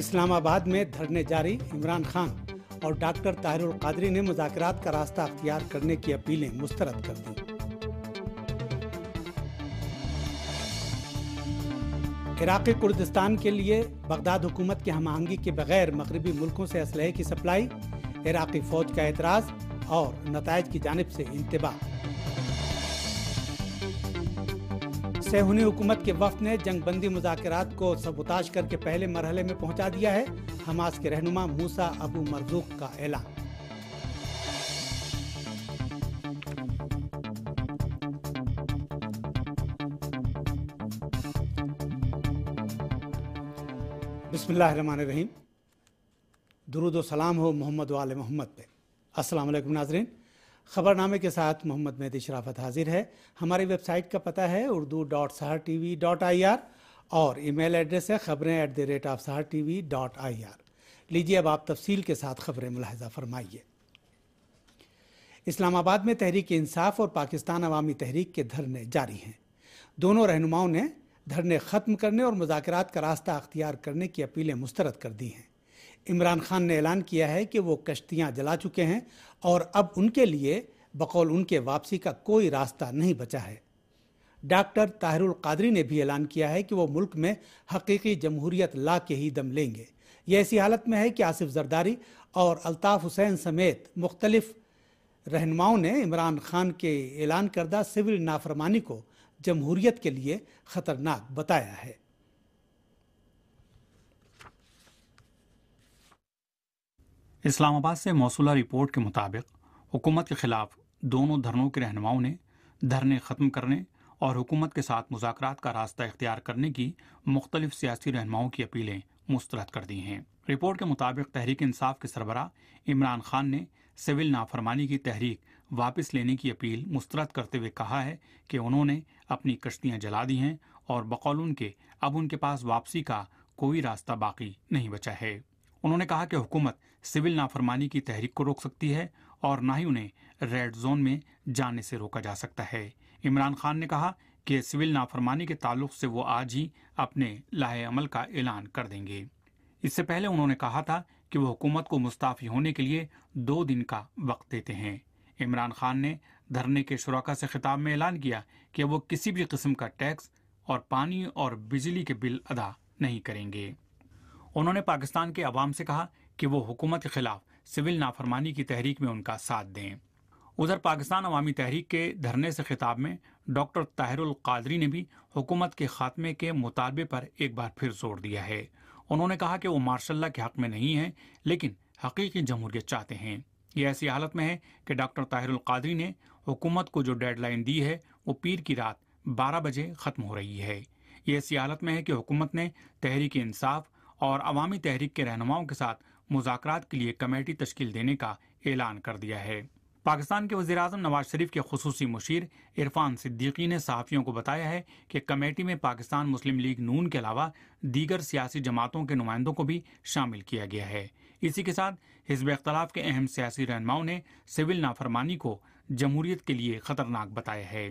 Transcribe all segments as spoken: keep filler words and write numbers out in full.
اسلام آباد میں دھرنے جاری، عمران خان اور ڈاکٹر طاہر القادری نے مذاکرات کا راستہ اختیار کرنے کی اپیلیں مسترد کر دیں۔ عراقی کردستان کے لیے بغداد حکومت کی ہم آہنگی کے بغیر مغربی ملکوں سے اسلحے کی سپلائی، عراقی فوج کا اعتراض اور نتائج کی جانب سے انتباہ۔ صہیونی حکومت کے وفد نے جنگ بندی مذاکرات کو سبوتاژ کر کے پہلے مرحلے میں پہنچا دیا ہے، حماس کے رہنما موسیٰ ابو مرزوق کا اعلان۔ بسم اللہ الرحمن الرحیم۔ درود و سلام ہو محمد و آل محمد پہ۔ السلام علیکم ناظرین، خبر نامے کے ساتھ محمد مہدی شرافت حاضر ہے۔ ہماری ویب سائٹ کا پتہ ہے Urdu dot Sahar TV dot I R آر اور ای میل ایڈریس ہے خبریں at the rate of Sahar TV dot I R آر۔ لیجیے اب آپ تفصیل کے ساتھ خبریں ملاحظہ فرمائیے۔ اسلام آباد میں تحریک انصاف اور پاکستان عوامی تحریک کے دھرنے جاری ہیں۔ دونوں رہنماؤں نے دھرنے ختم کرنے اور مذاکرات کا راستہ اختیار کرنے کی اپیلیں مسترد کر دی ہیں۔ عمران خان نے اعلان کیا ہے کہ وہ کشتیاں جلا چکے ہیں اور اب ان کے لیے بقول ان کے واپسی کا کوئی راستہ نہیں بچا ہے۔ ڈاکٹر طاہر القادری نے بھی اعلان کیا ہے کہ وہ ملک میں حقیقی جمہوریت لا کے ہی دم لیں گے۔ یہ ایسی حالت میں ہے کہ آصف زرداری اور الطاف حسین سمیت مختلف رہنماؤں نے عمران خان کے اعلان کردہ سول نافرمانی کو جمہوریت کے لیے خطرناک بتایا ہے۔ اسلام آباد سے موصولہ رپورٹ کے مطابق حکومت کے خلاف دونوں دھرنوں کے رہنماؤں نے دھرنے ختم کرنے اور حکومت کے ساتھ مذاکرات کا راستہ اختیار کرنے کی مختلف سیاسی رہنماؤں کی اپیلیں مسترد کر دی ہیں۔ رپورٹ کے مطابق تحریک انصاف کے سربراہ عمران خان نے سول نافرمانی کی تحریک واپس لینے کی اپیل مسترد کرتے ہوئے کہا ہے کہ انہوں نے اپنی کشتیاں جلا دی ہیں اور بقول ان کے اب ان کے پاس واپسی کا کوئی راستہ باقی نہیں بچا ہے۔ انہوں نے کہا کہ حکومت سول نافرمانی کی تحریک کو روک سکتی ہے اور نہ ہی انہیں ریڈ زون میں جانے سے روکا جا سکتا ہے۔ عمران خان نے کہا کہ سول نافرمانی کے تعلق سے وہ آج ہی اپنے لاہے عمل کا اعلان کر دیں گے۔ اس سے پہلے انہوں نے کہا تھا کہ وہ حکومت کو مستعفی ہونے کے لیے دو دن کا وقت دیتے ہیں۔ عمران خان نے دھرنے کے شرکاء سے خطاب میں اعلان کیا کہ وہ کسی بھی قسم کا ٹیکس اور پانی اور بجلی کے بل ادا نہیں کریں گے۔ انہوں نے پاکستان کے عوام سے کہا کہ وہ حکومت کے خلاف سول نافرمانی کی تحریک میں ان کا ساتھ دیں۔ ادھر پاکستان عوامی تحریک کے دھرنے سے خطاب میں ڈاکٹر طاہر القادری نے بھی حکومت کے خاتمے کے مطالبے پر ایک بار پھر زور دیا ہے۔ انہوں نے کہا کہ وہ مارشل لا کے حق میں نہیں ہیں لیکن حقیقی جمہوریت چاہتے ہیں۔ یہ ایسی حالت میں ہے کہ ڈاکٹر طاہر القادری نے حکومت کو جو ڈیڈ لائن دی ہے وہ پیر کی رات بارہ بجے ختم ہو رہی ہے۔ یہ ایسی حالت میں ہے کہ حکومت نے تحریک انصاف اور عوامی تحریک کے رہنماؤں کے ساتھ مذاکرات کے لیے کمیٹی تشکیل دینے کا اعلان کر دیا ہے۔ پاکستان کے وزیر اعظم نواز شریف کے خصوصی مشیر عرفان صدیقی نے صحافیوں کو بتایا ہے کہ کمیٹی میں پاکستان مسلم لیگ نون کے علاوہ دیگر سیاسی جماعتوں کے نمائندوں کو بھی شامل کیا گیا ہے۔ اسی کے ساتھ حزب اختلاف کے اہم سیاسی رہنماؤں نے سول نافرمانی کو جمہوریت کے لیے خطرناک بتایا ہے۔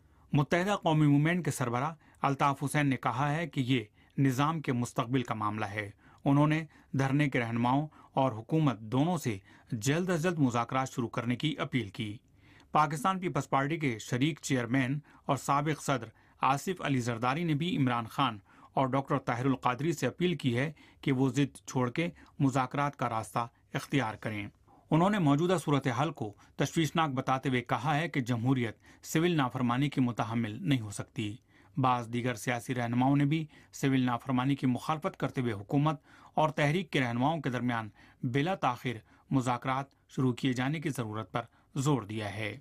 متحدہ قومی موومنٹ کے سربراہ الطاف حسین نے کہا ہے کہ یہ نظام کے مستقبل کا معاملہ ہے۔ انہوں نے دھرنے کے رہنماؤں اور حکومت دونوں سے جلد از جلد مذاکرات شروع کرنے کی اپیل کی۔ پاکستان پیپلز پارٹی کے شریک چیئرمین اور سابق صدر آصف علی زرداری نے بھی عمران خان اور ڈاکٹر طاہر القادری سے اپیل کی ہے کہ وہ ضد چھوڑ کے مذاکرات کا راستہ اختیار کریں۔ انہوں نے موجودہ صورتحال کو تشویشناک بتاتے ہوئے کہا ہے کہ جمہوریت سول نافرمانی کی متحمل نہیں ہو سکتی۔ بعض دیگر سیاسی رہنماؤں نے بھی سول نافرمانی کی مخالفت کرتے ہوئے حکومت اور تحریک کے رہنماؤں کے درمیان بلا تاخیر مذاکرات شروع کیے جانے کی ضرورت پر زور دیا ہے۔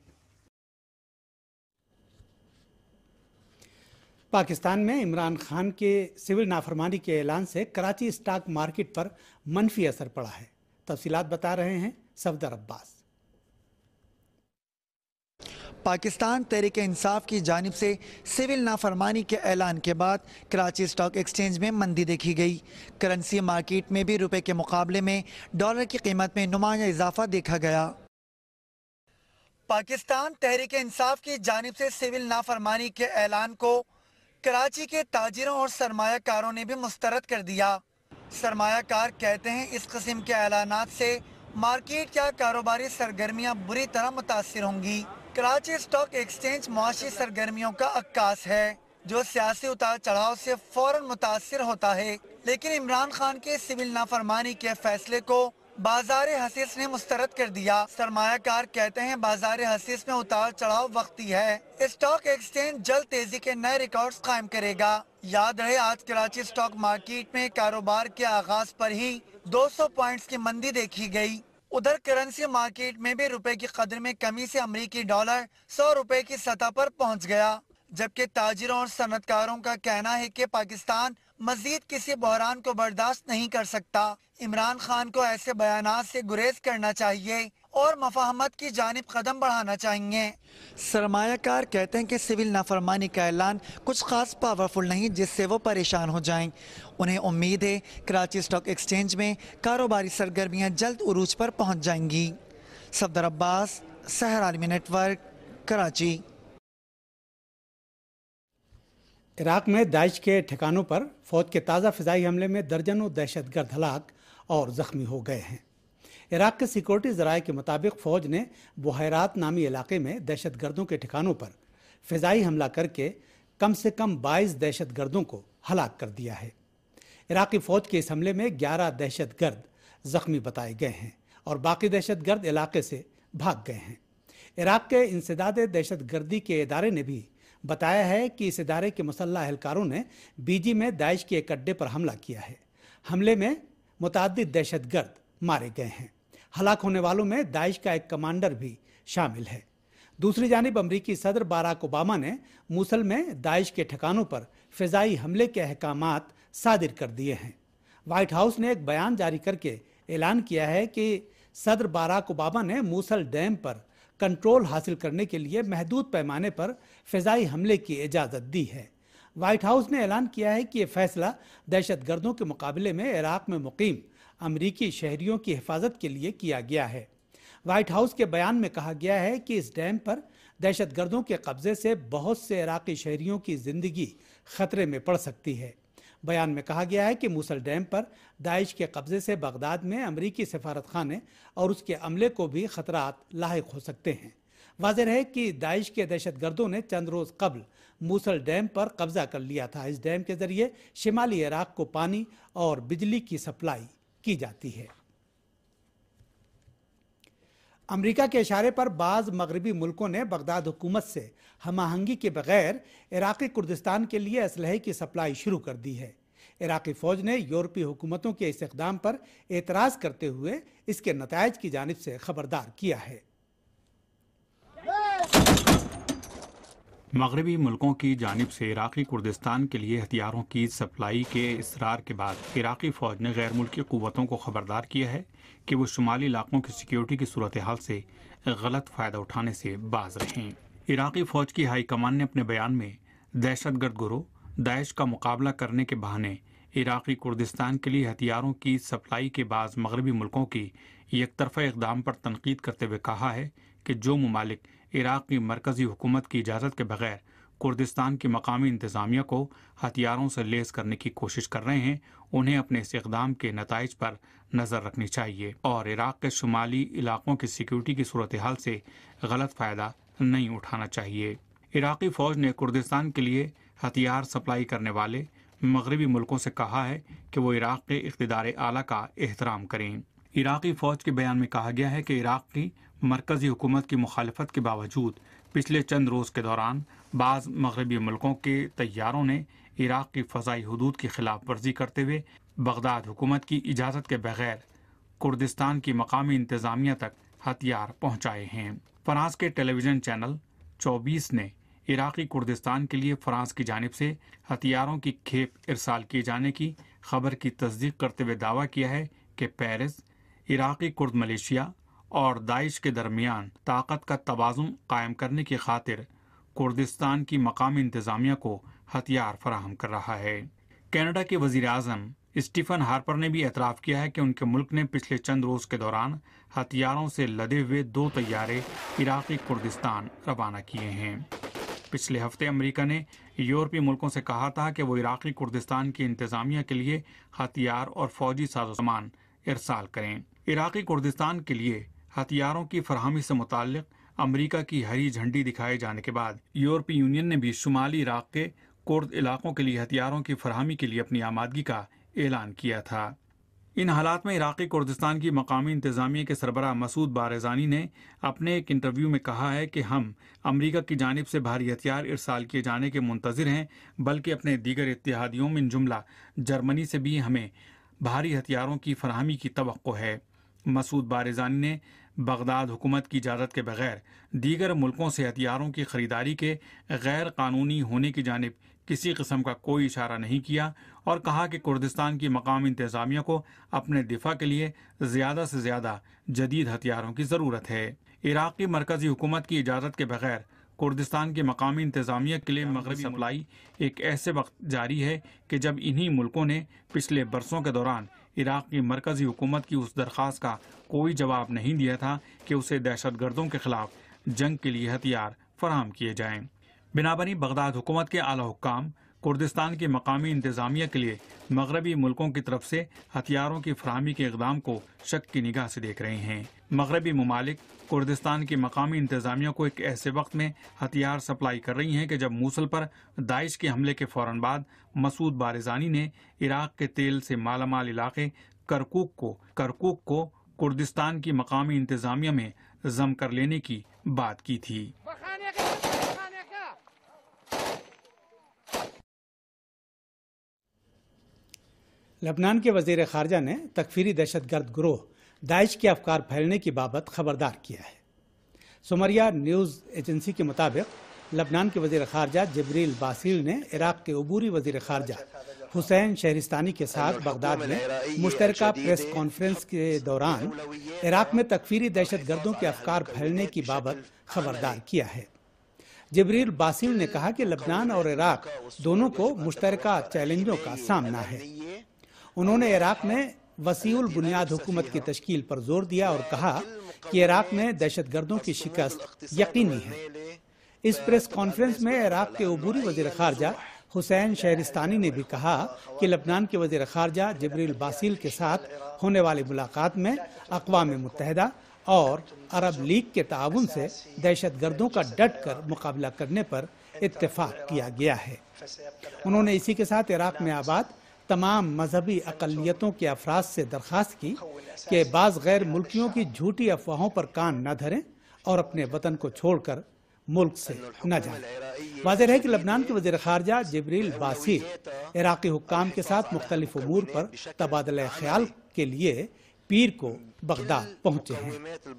پاکستان میں عمران خان کے سول نافرمانی کے اعلان سے کراچی اسٹاک مارکیٹ پر منفی اثر پڑا ہے۔ تفصیلات بتا رہے ہیں صفدر عباس۔ پاکستان تحریک انصاف کی جانب سے سول نافرمانی کے اعلان کے بعد کراچی اسٹاک ایکسچینج میں مندی دیکھی گئی۔ کرنسی مارکیٹ میں بھی روپے کے مقابلے میں ڈالر کی قیمت میں نمایاں اضافہ دیکھا گیا۔ پاکستان تحریک انصاف کی جانب سے سول نافرمانی کے اعلان کو کراچی کے تاجروں اور سرمایہ کاروں نے بھی مسترد کر دیا۔ سرمایہ کار کہتے ہیں اس قسم کے اعلانات سے مارکیٹ یا کاروباری سرگرمیاں بری طرح متاثر ہوں گی۔ کراچی اسٹاک ایکسچینج معاشی سرگرمیوں کا عکاس ہے جو سیاسی اتار چڑھاؤ سے فوراً متاثر ہوتا ہے، لیکن عمران خان کے سول نافرمانی کے فیصلے کو بازار حسیس نے مسترد کر دیا۔ سرمایہ کار کہتے ہیں بازار حسیس میں اتار چڑھاؤ وقتی ہے، اسٹاک ایکسچینج جلد تیزی کے نئے ریکارڈز قائم کرے گا۔ یاد رہے آج کراچی اسٹاک مارکیٹ میں کاروبار کے آغاز پر ہی دو سو پوائنٹس کی مندی دیکھی گئی۔ ادھر کرنسی مارکیٹ میں بھی روپے کی قدر میں کمی سے امریکی ڈالر سو روپے کی سطح پر پہنچ گیا، جبکہ تاجروں اور صنعت کاروں کا کہنا ہے کہ پاکستان مزید کسی بحران کو برداشت نہیں کر سکتا۔ عمران خان کو ایسے بیانات سے گریز کرنا چاہیے اور مفاہمت کی جانب قدم بڑھانا چاہیے۔ سرمایہ کار کہتے ہیں کہ سول نافرمانی کا اعلان کچھ خاص پاورفل نہیں جس سے وہ پریشان ہو جائیں۔ انہیں امید ہے کراچی اسٹاک ایکسچینج میں کاروباری سرگرمیاں جلد عروج پر پہنچ جائیں گی۔ صفدر عباس، سحر عالمی نیٹ ورک، کراچی۔ عراق میں داعش کے ٹھکانوں پر فوج کے تازہ فضائی حملے میں درجنوں دہشت گرد ہلاک اور زخمی ہو گئے ہیں۔ عراق کے سیکورٹی ذرائع کے مطابق فوج نے بحیرات نامی علاقے میں دہشت گردوں کے ٹھکانوں پر فضائی حملہ کر کے کم سے کم بائیس دہشت گردوں کو ہلاک کر دیا ہے۔ عراقی فوج کے اس حملے میں گیارہ دہشت گرد زخمی بتائے گئے ہیں اور باقی دہشت گرد علاقے سے بھاگ گئے ہیں۔ عراق کے انسداد دہشت گردی کے ادارے نے بھی بتایا ہے کہ اس ادارے کے مسلح اہلکاروں نے بی جی میں داعش کے ایک اڈے پر حملہ کیا ہے۔ حملے میں متعدد دہشت گرد مارے گئے ہیں۔ ہلاک ہونے والوں میں داعش کا ایک کمانڈر بھی شامل ہے۔ دوسری جانب امریکی صدر باراک اوباما نے موصل میں داعش کے ٹھکانوں پر فضائی حملے کے احکامات صادر کر دیے ہیں۔ وائٹ ہاؤس نے ایک بیان جاری کر کے اعلان کیا ہے کہ صدر باراک اوباما نے موصل ڈیم پر کنٹرول حاصل کرنے کے لیے محدود پیمانے پر فضائی حملے کی اجازت دی ہے۔ وائٹ ہاؤس نے اعلان کیا ہے کہ یہ فیصلہ دہشت گردوں کے مقابلے میں عراق میں مقیم امریکی شہریوں کی حفاظت کے لیے کیا گیا ہے۔ وائٹ ہاؤس کے بیان میں کہا گیا ہے کہ اس ڈیم پر دہشت گردوں کے قبضے سے بہت سے عراقی شہریوں کی زندگی خطرے میں پڑ سکتی ہے۔ بیان میں کہا گیا ہے کہ موصل ڈیم پر داعش کے قبضے سے بغداد میں امریکی سفارت خانے اور اس کے عملے کو بھی خطرات لاحق ہو سکتے ہیں۔ واضح ہے کہ داعش کے دہشت گردوں نے چند روز قبل موصل ڈیم پر قبضہ کر لیا تھا۔ اس ڈیم کے ذریعے شمالی عراق کو پانی اور بجلی کی سپلائی کی جاتی ہے۔ امریکہ کے اشارے پر بعض مغربی ملکوں نے بغداد حکومت سے ہم آہنگی کے بغیر عراقی کردستان کے لیے اسلحے کی سپلائی شروع کر دی ہے۔ عراقی فوج نے یورپی حکومتوں کے اس اقدام پر اعتراض کرتے ہوئے اس کے نتائج کی جانب سے خبردار کیا ہے۔ مغربی ملکوں کی جانب سے عراقی کردستان کے لیے ہتھیاروں کی سپلائی کے اصرار کے بعد عراقی فوج نے غیر ملکی قوتوں کو خبردار کیا ہے کہ وہ شمالی علاقوں کی سیکیورٹی کی صورتحال سے غلط فائدہ اٹھانے سے باز رہیں۔ عراقی فوج کی ہائی کمان نے اپنے بیان میں دہشت گرد گروہ داعش کا مقابلہ کرنے کے بہانے عراقی کردستان کے لیے ہتھیاروں کی سپلائی کے بعض مغربی ملکوں کی یک طرفہ اقدام پر تنقید کرتے ہوئے کہا ہے کہ جو ممالک عراق کی مرکزی حکومت کی اجازت کے بغیر کردستان کی مقامی انتظامیہ کو ہتھیاروں سے لیس کرنے کی کوشش کر رہے ہیں، انہیں اپنے اس اقدام کے نتائج پر نظر رکھنی چاہیے اور عراق کے شمالی علاقوں کی سیکیورٹی کی صورتحال سے غلط فائدہ نہیں اٹھانا چاہیے۔ عراقی فوج نے کردستان کے لیے ہتھیار سپلائی کرنے والے مغربی ملکوں سے کہا ہے کہ وہ عراق کے اقتدار اعلیٰ کا احترام کریں۔ عراقی فوج کے بیان میں کہا گیا ہے کہ عراق کی مرکزی حکومت کی مخالفت کے باوجود پچھلے چند روز کے دوران بعض مغربی ملکوں کے طیاروں نے عراق کی فضائی حدود کی خلاف ورزی کرتے ہوئے بغداد حکومت کی اجازت کے بغیر کردستان کی مقامی انتظامیہ تک ہتھیار پہنچائے ہیں۔ فرانس کے ٹیلی ویژن چینل چوبیس نے عراقی کردستان کے لیے فرانس کی جانب سے ہتھیاروں کی کھیپ ارسال کیے جانے کی خبر کی تصدیق کرتے ہوئے دعویٰ کیا ہے کہ پیرس عراقی کرد ملیشیا اور داعش کے درمیان طاقت کا توازن قائم کرنے کی خاطر کردستان کی مقامی انتظامیہ کو ہتھیار فراہم کر رہا ہے۔ کینیڈا کے وزیر اعظم اسٹیفن ہارپر نے بھی اعتراف کیا ہے کہ ان کے ملک نے پچھلے چند روز کے دوران ہتھیاروں سے لدے ہوئے دو طیارے عراقی کردستان روانہ کیے ہیں۔ پچھلے ہفتے امریکہ نے یورپی ملکوں سے کہا تھا کہ وہ عراقی کردستان کی انتظامیہ کے لیے ہتھیار اور فوجی ساز و سامان ارسال کریں۔ عراقی کردستان کے لیے ہتھیاروں کی فراہمی سے متعلق امریکہ کی ہری جھنڈی دکھائے جانے کے بعد یورپی یونین نے بھی شمالی عراق کے کرد علاقوں کے لیے ہتھیاروں کی فراہمی کے لیے اپنی آمادگی کا اعلان کیا تھا۔ ان حالات میں عراقی کردستان کی مقامی انتظامیہ کے سربراہ مسعود بارزانی نے اپنے ایک انٹرویو میں کہا ہے کہ ہم امریکہ کی جانب سے بھاری ہتھیار ارسال کیے جانے کے منتظر ہیں، بلکہ اپنے دیگر اتحادیوں من جملہ جرمنی سے بھی ہمیں بھاری ہتھیاروں کی فراہمی کی توقع ہے۔ مسعود بارزانی نے بغداد حکومت کی اجازت کے بغیر دیگر ملکوں سے ہتھیاروں کی خریداری کے غیر قانونی ہونے کی جانب کسی قسم کا کوئی اشارہ نہیں کیا اور کہا کہ کردستان کی مقامی انتظامیہ کو اپنے دفاع کے لیے زیادہ سے زیادہ جدید ہتھیاروں کی ضرورت ہے۔ عراق کی مرکزی حکومت کی اجازت کے بغیر کردستان کی مقامی انتظامیہ کے لیے مغربی سپلائی ایک ایسے وقت جاری ہے کہ جب انہی ملکوں نے پچھلے برسوں کے دوران عراق کی مرکزی حکومت کی اس درخواست کا کوئی جواب نہیں دیا تھا کہ اسے دہشت گردوں کے خلاف جنگ کے لیے ہتھیار فراہم کیے جائیں۔ بنابراین بغداد حکومت کے اعلی حکام کردستان کی مقامی انتظامیہ کے لیے مغربی ملکوں کی طرف سے ہتھیاروں کی فراہمی کے اقدام کو شک کی نگاہ سے دیکھ رہے ہیں۔ مغربی ممالک کردستان کی مقامی انتظامیہ کو ایک ایسے وقت میں ہتھیار سپلائی کر رہی ہیں کہ جب موصل پر داعش کے حملے کے فوراً بعد مسعود بارزانی نے عراق کے تیل سے مالا مال علاقے کرکوک کو کرکوک کو کردستان کی مقامی انتظامیہ میں ضم کر لینے کی بات کی تھی۔ لبنان کے وزیر خارجہ نے تکفیری دہشت گرد گروہ داعش کے افکار پھیلنے کی بابت خبردار کیا ہے۔ سمریہ نیوز ایجنسی کے مطابق لبنان کے وزیر خارجہ جبریل باسیل نے عراق کے عبوری وزیر خارجہ حسین شہرستانی کے ساتھ بغداد میں مشترکہ پریس کانفرنس کے دوران عراق میں تکفیری دہشت گردوں کے افکار پھیلنے کی بابت خبردار کیا ہے۔ جبریل باسیل نے کہا کہ لبنان اور عراق دونوں کو مشترکہ چیلنجوں کا سامنا ہے۔ انہوں نے عراق میں وسیع البنیاد حکومت کی تشکیل پر زور دیا اور کہا کہ عراق میں دہشت گردوں کی شکست یقینی ہے۔ اس پریس کانفرنس میں عراق کے عبوری وزیر خارجہ حسین شہرستانی نے بھی کہا کہ لبنان کے وزیر خارجہ جبریل باسیل کے ساتھ ہونے والی ملاقات میں اقوام متحدہ اور عرب لیگ کے تعاون سے دہشت گردوں کا ڈٹ کر مقابلہ کرنے پر اتفاق کیا گیا ہے۔ انہوں نے اسی کے ساتھ عراق میں آباد تمام مذہبی اقلیتوں کے افراد سے درخواست کی کہ بعض غیر ملکیوں کی جھوٹی افواہوں پر کان نہ دھریں اور اپنے وطن کو چھوڑ کر ملک سے نہ جائیں۔ واضح ہے کہ لبنان کے وزیر خارجہ جبریل باسیل عراقی حکام کے ساتھ مختلف امور پر تبادلہ خیال کے لیے پیر کو بغداد پہنچے ہیں۔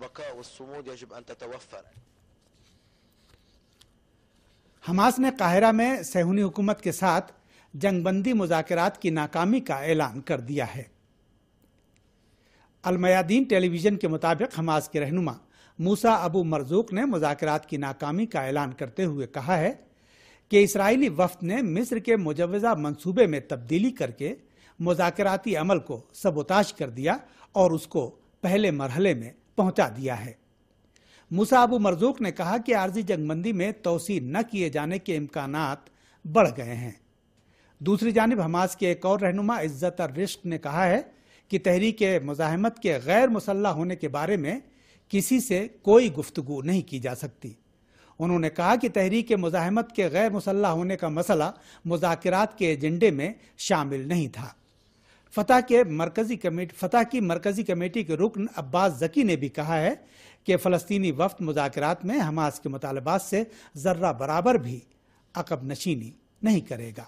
حماس نے قاہرہ میں صہیونی حکومت کے ساتھ جنگ بندی مذاکرات کی ناکامی کا اعلان کر دیا ہے۔ المیادین ٹیلی ویژن کے مطابق حماس کے رہنما موسیٰ ابو مرزوق نے مذاکرات کی ناکامی کا اعلان کرتے ہوئے کہا ہے کہ اسرائیلی وفد نے مصر کے مجوزہ منصوبے میں تبدیلی کر کے مذاکراتی عمل کو سبوتاژ کر دیا اور اس کو پہلے مرحلے میں پہنچا دیا ہے۔ موسیٰ ابو مرزوق نے کہا کہ عارضی جنگ بندی میں توسیع نہ کیے جانے کے امکانات بڑھ گئے ہیں۔ دوسری جانب حماس کے ایک اور رہنما عزت الرشق نے کہا ہے کہ تحریک مزاحمت کے غیر مسلح ہونے کے بارے میں کسی سے کوئی گفتگو نہیں کی جا سکتی۔ انہوں نے کہا کہ تحریک مزاحمت کے غیر مسلح ہونے کا مسئلہ مذاکرات کے ایجنڈے میں شامل نہیں تھا۔ فتح کے مرکزی کمیٹی فتح کی مرکزی کمیٹی کے رکن عباس ذکی نے بھی کہا ہے کہ فلسطینی وفد مذاکرات میں حماس کے مطالبات سے ذرہ برابر بھی عقب نشینی نہیں کرے گا۔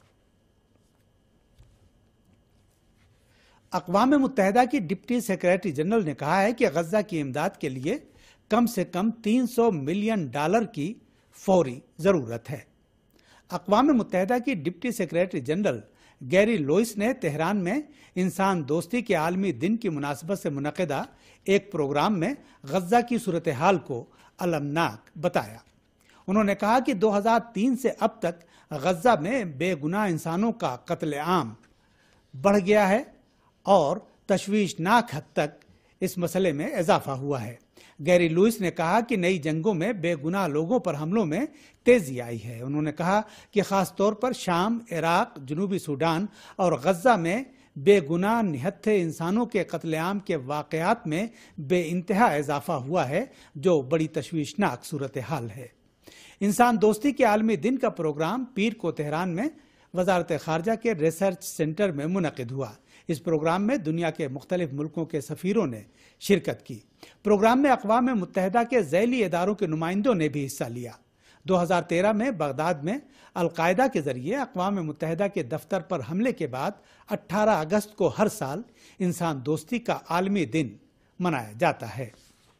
اقوام متحدہ کی ڈپٹی سیکریٹری جنرل نے کہا ہے کہ غزہ کی امداد کے لیے کم سے کم تین سو ملین ڈالر کی فوری ضرورت ہے۔ اقوام متحدہ کی deputy secretary general Gary Lewis نے تہران میں انسان دوستی کے عالمی دن کی مناسبت سے منعقدہ ایک پروگرام میں غزہ کی صورتحال کو المناک بتایا۔ انہوں نے کہا کہ دو ہزار تین سے اب تک غزہ میں بے گناہ انسانوں کا قتل عام بڑھ گیا ہے اور تشویشناک حد تک اس مسئلے میں اضافہ ہوا ہے۔ گیری لوئس نے کہا کہ نئی جنگوں میں بے گناہ لوگوں پر حملوں میں تیزی آئی ہے۔ انہوں نے کہا کہ خاص طور پر شام، عراق، جنوبی سوڈان اور غزہ میں بے گناہ نہتھے انسانوں کے قتل عام کے واقعات میں بے انتہا اضافہ ہوا ہے، جو بڑی تشویشناک صورتحال ہے۔ انسان دوستی کے عالمی دن کا پروگرام پیر کو تہران میں وزارت خارجہ کے ریسرچ سینٹر میں منعقد ہوا۔ اس پروگرام میں دنیا کے مختلف ملکوں کے سفیروں نے شرکت کی۔ پروگرام میں اقوام متحدہ کے ذیلی اداروں کے نمائندوں نے بھی حصہ لیا۔ دو ہزار تیرہ میں بغداد میں القاعدہ کے ذریعے اقوام متحدہ کے دفتر پر حملے کے بعد اٹھارہ اگست کو ہر سال انسان دوستی کا عالمی دن منایا جاتا ہے۔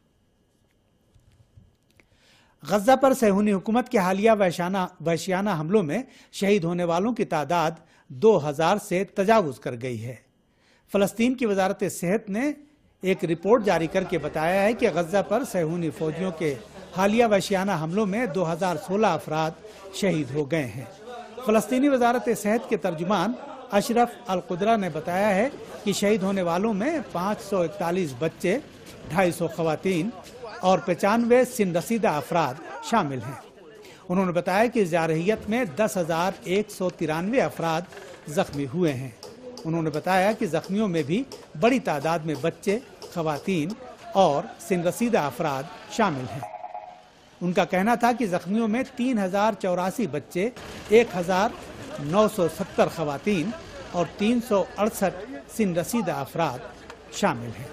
غزہ پر صہیونی حکومت کے حالیہ وحشیانہ حملوں میں شہید ہونے والوں کی تعداد دو ہزار سے تجاوز کر گئی ہے۔ فلسطین کی وزارت صحت نے ایک رپورٹ جاری کر کے بتایا ہے کہ غزہ پر صہیونی فوجیوں کے حالیہ وحشیانہ حملوں میں دو ہزار سولہ افراد شہید ہو گئے ہیں۔ فلسطینی وزارت صحت کے ترجمان اشرف القدرہ نے بتایا ہے کہ شہید ہونے والوں میں پانچ سو اکتالیس بچے، ڈھائی سو خواتین اور پچانوے سن رسیدہ افراد شامل ہیں۔ انہوں نے بتایا کہ اس جارحیت میں دس ہزار ایک سو ترانوے افراد زخمی ہوئے ہیں۔ انہوں نے بتایا کہ زخمیوں میں بھی بڑی تعداد میں بچے، خواتین اور سن رسیدہ افراد شامل ہیں۔ ان کا کہنا تھا کہ زخمیوں میں تین ہزار چوراسی بچے، ایک ہزار نو سو ستر خواتین اور تین سو اڑسٹھ سن رسیدہ افراد شامل ہیں۔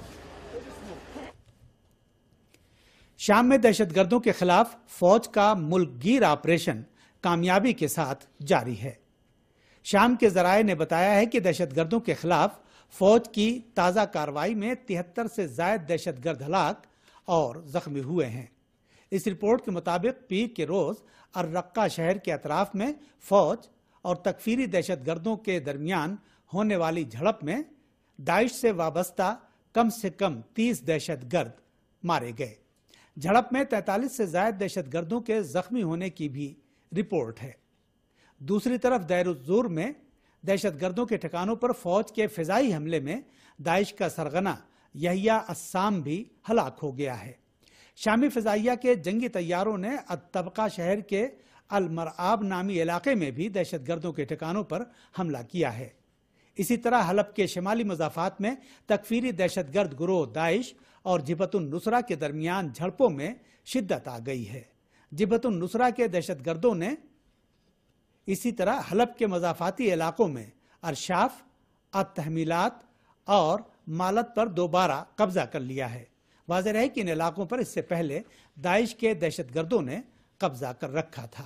شام میں دہشت گردوں کے خلاف فوج کا ملک گیر آپریشن کامیابی کے ساتھ جاری ہے۔ شام کے ذرائع نے بتایا ہے کہ دہشت گردوں کے خلاف فوج کی تازہ کارروائی میں تہتر سے زائد دہشت گرد ہلاک اور زخمی ہوئے ہیں۔ اس رپورٹ کے مطابق پیر کے روز الرقہ شہر کے اطراف میں فوج اور تکفیری دہشت گردوں کے درمیان ہونے والی جھڑپ میں داعش سے وابستہ کم سے کم تیس دہشت گرد مارے گئے۔ جھڑپ میں تینتالیس سے زائد دہشت گردوں کے زخمی ہونے کی بھی رپورٹ ہے۔ دوسری طرف دیر الزور میں دہشت گردوں کے ٹھکانوں پر فوج کے فضائی حملے میں داعش کا سرغنہ یحییٰ السام بھی ہلاک ہو گیا ہے۔ شامی فضائیہ کے جنگی طیاروں نے الطبقہ شہر کے المرآب نامی علاقے میں بھی دہشت گردوں کے ٹھکانوں پر حملہ کیا ہے۔ اسی طرح حلب کے شمالی مضافات میں تکفیری دہشت گرد گروہ داعش اور جبہت النصرہ کے درمیان جھڑپوں میں شدت آ گئی ہے۔ جبہت النصرہ کے دہشت گردوں نے اسی طرح حلب کے مضافاتی علاقوں میں ارشاف، التحمیلات اور مالت پر دوبارہ قبضہ کر لیا ہے۔ واضح ہے کہ ان علاقوں پر اس سے پہلے داعش کے دہشت گردوں نے قبضہ کر رکھا تھا۔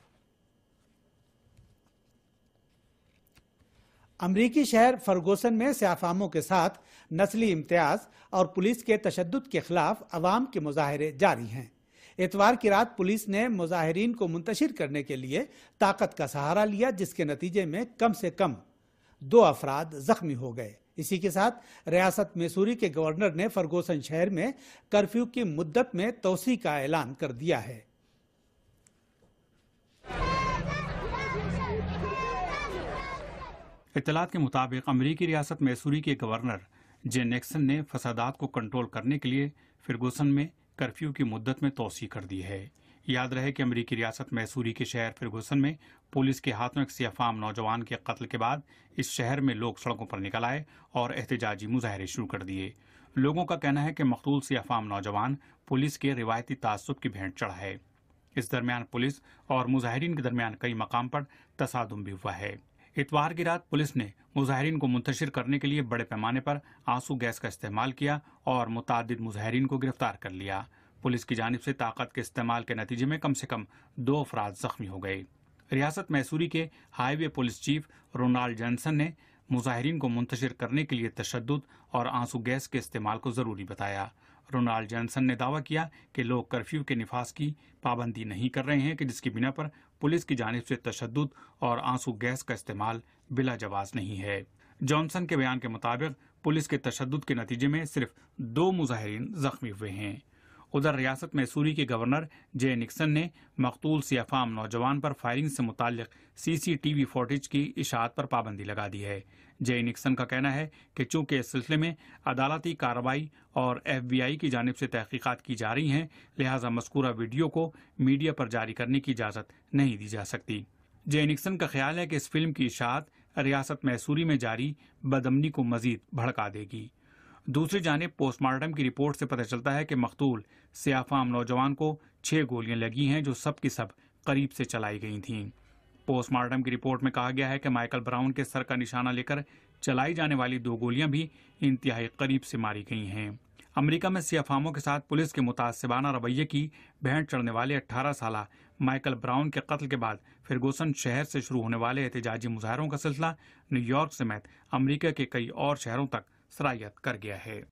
امریکی شہر فرگوسن میں سیاہ فاموں کے ساتھ نسلی امتیاز اور پولیس کے تشدد کے خلاف عوام کے مظاہرے جاری ہیں۔ اتوار کی رات پولیس نے مظاہرین کو منتشر کرنے کے لیے طاقت کا سہارا لیا، جس کے نتیجے میں کم سے کم دو افراد زخمی ہو گئے۔ اسی کے ساتھ ریاست میسوری کے گورنر نے فرگوسن شہر میں کرفیو کی مدت میں توسیع کا اعلان کر دیا ہے۔ اطلاعات کے مطابق امریکی ریاست میسوری کے گورنر جے نیکسن نے فسادات کو کنٹرول کرنے کے لیے فرگوسن میں کرفیو کی مدت میں توسیع کر دی ہے۔ یاد رہے کہ امریکی ریاست میسوری کے شہر فرگوسن میں پولیس کے ہاتھوں ایک سیاہ فام نوجوان کے قتل کے بعد اس شہر میں لوگ سڑکوں پر نکل آئے اور احتجاجی مظاہرے شروع کر دیے۔ لوگوں کا کہنا ہے کہ مقتول سیاہ فام نوجوان پولیس کے روایتی تعصب کی بھینٹ چڑھا ہے۔ اس درمیان پولیس اور مظاہرین کے درمیان کئی مقام پر تصادم بھی ہوا ہے۔ اتوار کی رات پولیس نے مظاہرین کو منتشر کرنے کے لیے بڑے پیمانے پر آنسو گیس کا استعمال کیا اور متعدد مظاہرین کو گرفتار کر لیا۔ پولیس کی جانب سے طاقت کے استعمال کے نتیجے میں کم سے کم دو افراد زخمی ہو گئے۔ ریاست میسوری کے highway police chief Ronald Johnson نے مظاہرین کو منتشر کرنے کے لیے تشدد اور آنسو گیس کے استعمال کو ضروری بتایا۔ رونالڈ جانسن نے دعویٰ کیا کہ لوگ کرفیو کے نفاذ کی پابندی نہیں کر رہے ہیں، کہ جس کی بنا پر پولیس کی جانب سے تشدد اور آنسو گیس کا استعمال بلا جواز نہیں ہے۔ جانسن کے بیان کے مطابق پولیس کے تشدد کے نتیجے میں صرف دو مظاہرین زخمی ہوئے ہیں۔ ادھر ریاست میسوری کے گورنر جے نکسن نے مقتول سیاہ فام نوجوان پر فائرنگ سے متعلق سی سی ٹی وی فوٹیج کی اشاعت پر پابندی لگا دی ہے۔ جے نکسن کا کہنا ہے کہ چونکہ اس سلسلے میں عدالتی کارروائی اور ایف بی آئی کی جانب سے تحقیقات کی جا رہی ہیں، لہٰذا مذکورہ ویڈیو کو میڈیا پر جاری کرنے کی اجازت نہیں دی جا سکتی۔ جے نکسن کا خیال ہے کہ اس فلم کی اشاعت ریاست میسوری میں جاری بدامنی کو مزید بھڑکا دے گی۔ دوسری جانب پوسٹ مارٹم کی رپورٹ سے پتہ چلتا ہے کہ مقتول سیاہ فام نوجوان کو چھ گولیاں لگی ہیں جو سب کی سب قریب سے چلائی گئی تھیں۔ پوسٹ مارٹم کی رپورٹ میں کہا گیا ہے کہ مائیکل براؤن کے سر کا نشانہ لے کر چلائی جانے والی دو گولیاں بھی انتہائی قریب سے ماری گئی ہیں۔ امریکہ میں سیاہ فاموں کے ساتھ پولیس کے متعصبانہ رویے کی بھینٹ چڑھنے والے اٹھارہ سالہ مائیکل براؤن کے قتل کے بعد فرگوسن شہر سے شروع ہونے والے احتجاجی مظاہروں کا سلسلہ نیو یارک سمیت امریکہ کے کئی اور شہروں تک سرایت کر گیا ہے۔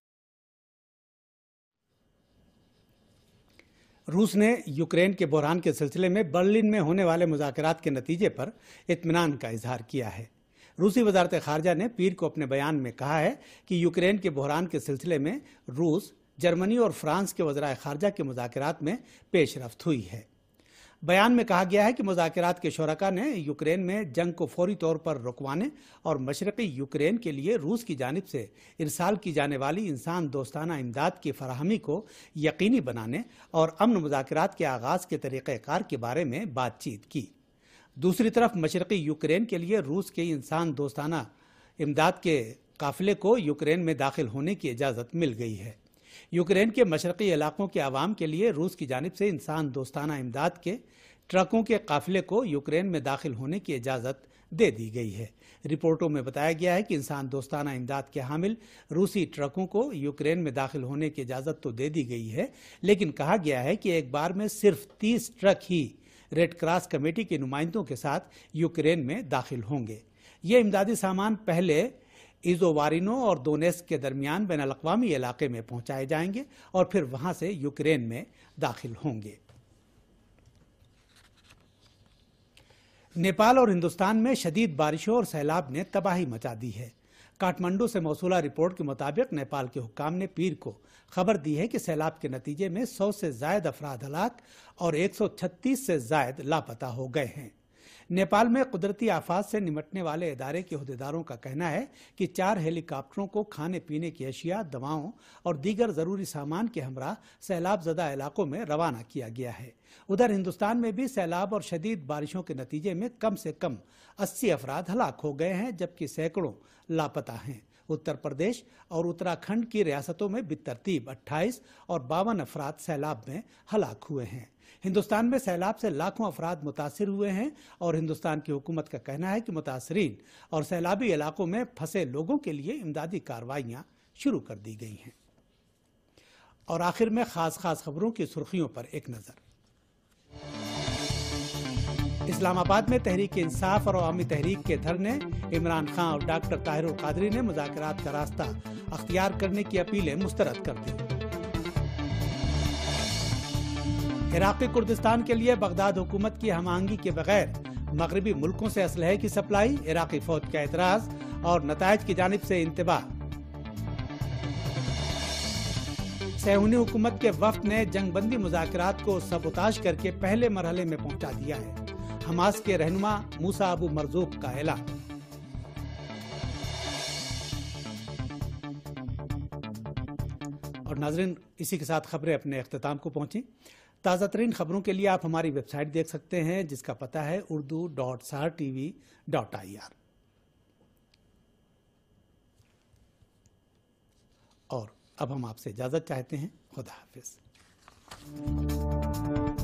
روس نے یوکرین کے بحران کے سلسلے میں برلن میں ہونے والے مذاکرات کے نتیجے پر اطمینان کا اظہار کیا ہے۔ روسی وزارت خارجہ نے پیر کو اپنے بیان میں کہا ہے کہ یوکرین کے بحران کے سلسلے میں روس، جرمنی اور فرانس کے وزرائے خارجہ کے مذاکرات میں پیش رفت ہوئی ہے۔ بیان میں کہا گیا ہے کہ مذاکرات کے شرکاء نے یوکرین میں جنگ کو فوری طور پر رکوانے اور مشرقی یوکرین کے لیے روس کی جانب سے ارسال کی جانے والی انسان دوستانہ امداد کی فراہمی کو یقینی بنانے اور امن مذاکرات کے آغاز کے طریقہ کار کے بارے میں بات چیت کی۔ دوسری طرف مشرقی یوکرین کے لیے روس کے انسان دوستانہ امداد کے قافلے کو یوکرین میں داخل ہونے کی اجازت مل گئی ہے۔ یوکرین کے مشرقی علاقوں کے عوام کے لیے روس کی جانب سے انسان دوستانہ امداد کے ٹرکوں کے قافلے کو یوکرین میں داخل ہونے کی اجازت دے دی گئی ہے۔ رپورٹوں میں بتایا گیا ہے کہ انسان دوستانہ امداد کے حامل روسی ٹرکوں کو یوکرین میں داخل ہونے کی اجازت تو دے دی گئی ہے، لیکن کہا گیا ہے کہ ایک بار میں صرف تیس ٹرک ہی ریڈ کراس کمیٹی کے نمائندوں کے ساتھ یوکرین میں داخل ہوں گے۔ یہ امدادی سامان پہلے ایزووارینو اور دونیسک کے درمیان بین الاقوامی علاقے میں پہنچائے جائیں گے اور پھر وہاں سے یوکرین میں داخل ہوں گے۔ نیپال اور ہندوستان میں شدید بارشوں اور سیلاب نے تباہی مچا دی ہے۔ کاٹمنڈو سے موصولہ رپورٹ کے مطابق نیپال کے حکام نے پیر کو خبر دی ہے کہ سیلاب کے نتیجے میں سو سے زائد افراد ہلاک اور ایک سو چھتیس سے زائد لاپتہ ہو گئے ہیں۔ نیپال میں قدرتی آفات سے نمٹنے والے ادارے کے عہدیداروں کا کہنا ہے کہ چار ہیلی کاپٹروں کو کھانے پینے کی اشیاء، دواؤں اور دیگر ضروری سامان کے ہمراہ سیلاب زدہ علاقوں میں روانہ کیا گیا ہے۔ ادھر ہندوستان میں بھی سیلاب اور شدید بارشوں کے نتیجے میں کم سے کم اسی افراد ہلاک ہو گئے ہیں، جبکہ سینکڑوں لاپتہ ہیں۔ اتر پردیش اور اتراکھنڈ کی ریاستوں میں بالترتیب اٹھائیس اور باون افراد سیلاب میں ہلاک ہوئے ہیں۔ ہندوستان میں سیلاب سے لاکھوں افراد متاثر ہوئے ہیں اور ہندوستان کی حکومت کا کہنا ہے کہ متاثرین اور سیلابی علاقوں میں پھنسے لوگوں کے لیے امدادی کارروائیاں شروع کر دی گئی ہیں۔ اور آخر میں خاص خاص خبروں کی سرخیوں پر ایک نظر۔ اسلام آباد میں تحریک انصاف اور عوامی تحریک کے دھرنے، عمران خان اور ڈاکٹر طاہر القادری نے مذاکرات کا راستہ اختیار کرنے کی اپیلیں مسترد کر دی۔ عراقی کردستان کے لیے بغداد حکومت کی ہم آہنگی کے بغیر مغربی ملکوں سے اسلحے کی سپلائی، عراقی فوج کا اعتراض اور نتائج کی جانب سے انتباہ۔ صہیونی حکومت کے وفد نے جنگ بندی مذاکرات کو سبوتاژ کر کے پہلے مرحلے میں پہنچا دیا ہے، حماس کے رہنما موسیٰ ابو مرزوق کا اعلان۔ اور ناظرین، اسی کے ساتھ خبریں اپنے اختتام کو پہنچیں۔ تازہ ترین خبروں کے لیے آپ ہماری ویب سائٹ دیکھ سکتے ہیں، جس کا پتہ ہے Urdu dot Sahar TV dot I R آر۔ اور اب ہم آپ سے اجازت چاہتے ہیں۔ خدا حافظ۔